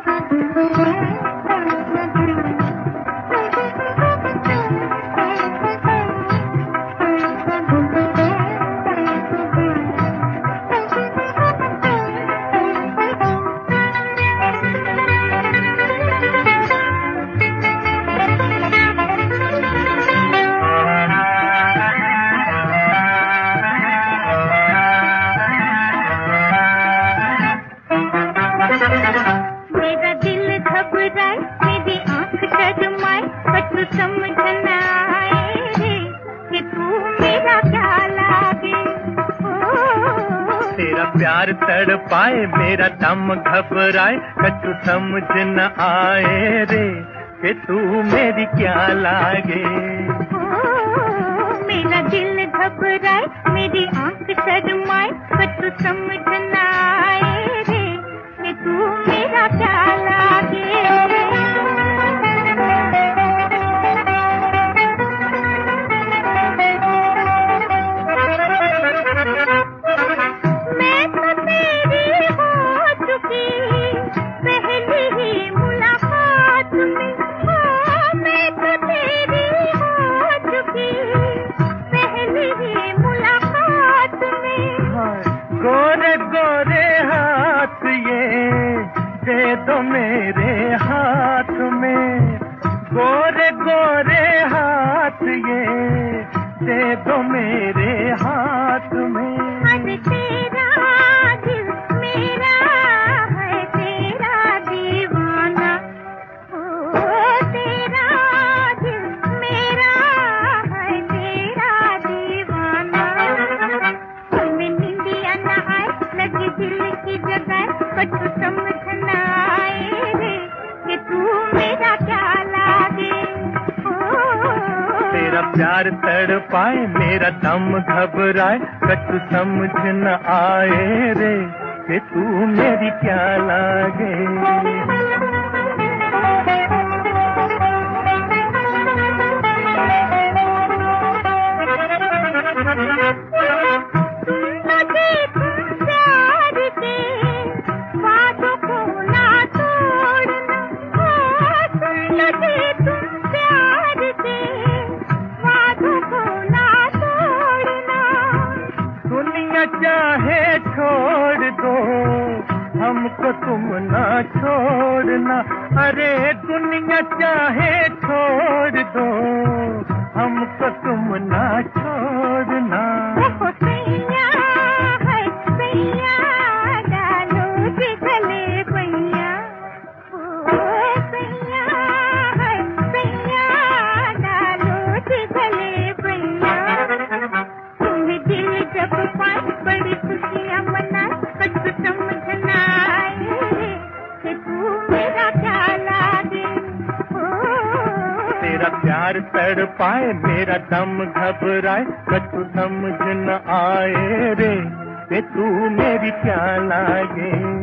मेरा दिल घबराए, मेरी आंख शर्माए, पर तू समझ न आए रे कि तू मेरा क्या लागे। तेरा प्यार तड़पाए, मेरा दम घबराए, पर तू समझ न आए रे कि तू मेरी क्या लागे। मेरा दिल घबराए, मेरी आंख शर्माए, पर तू समझ न आए रे कि तू मेरा क्या लागे। मैं तो तेरी हो चुकी पहली ही मुलाकात में। मैं तो तेरी हो चुकी पहली ही मुलाकात में। गोरे गोरे हाथ ये दे दो मेरे हाथ में, गोरे गोरे हाथ ये दे दो मेरे हाथ में। अरे तेरा दिल मेरा है तेरा दीवाना, ओ तेरा दिल मेरा है तेरा दीवाना। तुम्हें निंदिया न आए, लगी दिल की जगह, पर तू समझ न आए रे कि तू मेरा क्या लागे। तेरा प्यार तड़पाए, मेरा दम घबराए, पर तू समझ न आए रे कि तू मेरी क्या लागे। चाहे छोड़ दो हमको तुम ना छोड़ना, अरे दुनिया चाहे छोड़ दो हमको तुम ना छोड़ना। सैया है सैया डालो जी गले पैया, ओ सैया है सैया डालो जी गले पैया। तुम्हें दिल जब पाए बड़ी खुशियाँ मनाए, पर तू समझ न आए कि तू मेरा क्या लागे। तेरा प्यार तड़पाए, मेरा दम घबराए, पर तू समझ न आए रे कि तू मेरी क्या लागे।